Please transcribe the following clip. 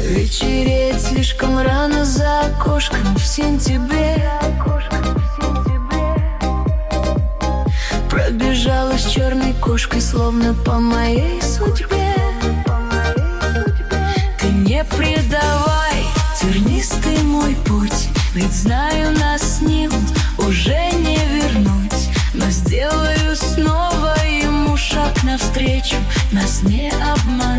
Вечереет слишком рано за окошком в сентябре. Пробежалась черной кошкой, словно по моей судьбе. Ты не предавай, тернистый мой путь, ведь знаю, нас с ним уже не вернуть. Но сделаю снова ему шаг навстречу, нас не обмануть.